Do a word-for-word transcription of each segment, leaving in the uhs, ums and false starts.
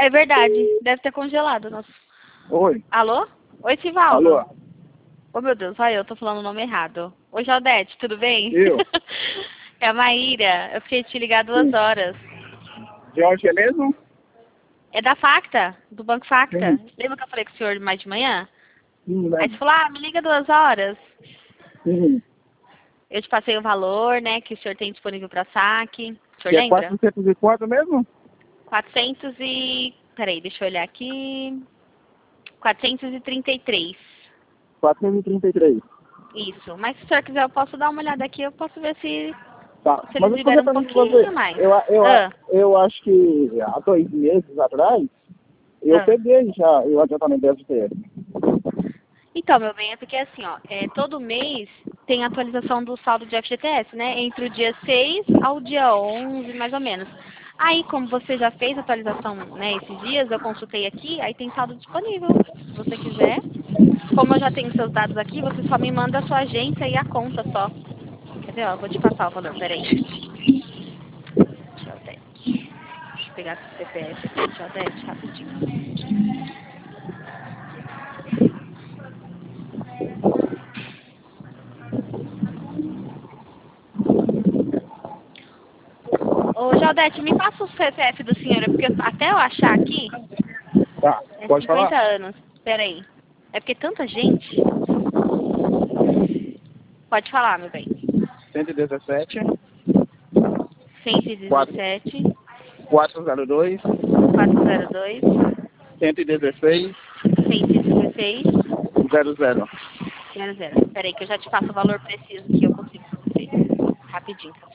É verdade, deve ter congelado. Nossa. Oi. Alô? Oi, Sivaldo. Alô. Oh, meu Deus, olha, eu tô falando o nome errado. Oi, Jaldete, tudo bem? Eu? É a Maíra, eu fiquei te ligar duas Sim. horas. De onde é mesmo? É da Facta, do Banco Facta. Sim. Lembra que eu falei com o senhor mais de manhã? Sim, Aí né? você falou, ah, me liga duas horas. Sim. Eu te passei o valor, né, que o senhor tem disponível para saque. O senhor Que é lembra? quatrocentos e quatro mesmo? quatrocentos e... Peraí, deixa eu olhar aqui. quatrocentos e trinta e três. quatrocentos e trinta e três. Isso. Mas se o senhor quiser, eu posso dar uma olhada aqui. Eu posso ver se, Tá. se Mas eles deixa eu fazer liberam a um pergunta pra pouquinho a você. mais. Eu, eu, Ah, eu acho que há dois meses atrás, eu ah. peguei já o adiantamento da F G T S. Então, meu bem, é porque assim, ó, é, todo mês tem atualização do saldo de F G T S, né? Entre o dia seis ao dia onze, mais ou menos. Aí, como você já fez a atualização, né, esses dias, eu consultei aqui, aí tem saldo disponível, se você quiser. Como eu já tenho seus dados aqui, você só me manda a sua agência e a conta só. Quer ver, ó, eu vou te passar o valor, peraí. Deixa eu ver. Deixa eu pegar o C P F aqui, deixa eu ver, rapidinho. Ô, Jaldete, me passa o C P F do senhor, porque até eu achar aqui, Tá. é Pode falar? cinquenta anos. Espera aí. É porque tanta gente. Pode falar, meu bem. cento e dezessete, cento e dezessete, quatrocentos e dois, quatrocentos e dois, cento e dezesseis, cento e dezesseis, zero zero. zero zero. Espera aí que eu já te passo o valor preciso que eu consigo pra você. Rapidinho, tá?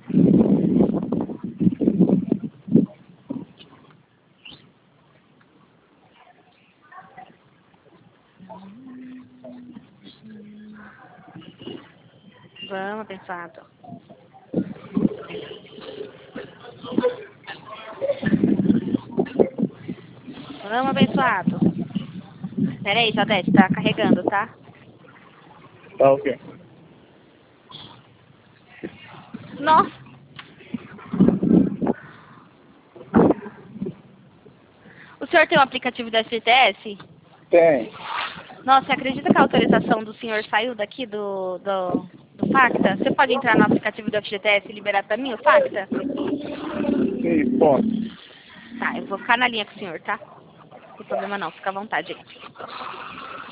Vamos, abençoado. Vamos, abençoado. Espera aí, Jaldete, tá carregando, tá? Tá, ok. Nossa! O senhor tem o aplicativo da F G T S? Tem. Nossa, você acredita que a autorização do senhor saiu daqui do, do, do Facta? Você pode entrar no aplicativo do F G T S e liberar pra mim o Facta? Sim, pode. Tá, eu vou ficar na linha com o senhor, tá? Não tem problema não, fica à vontade aí.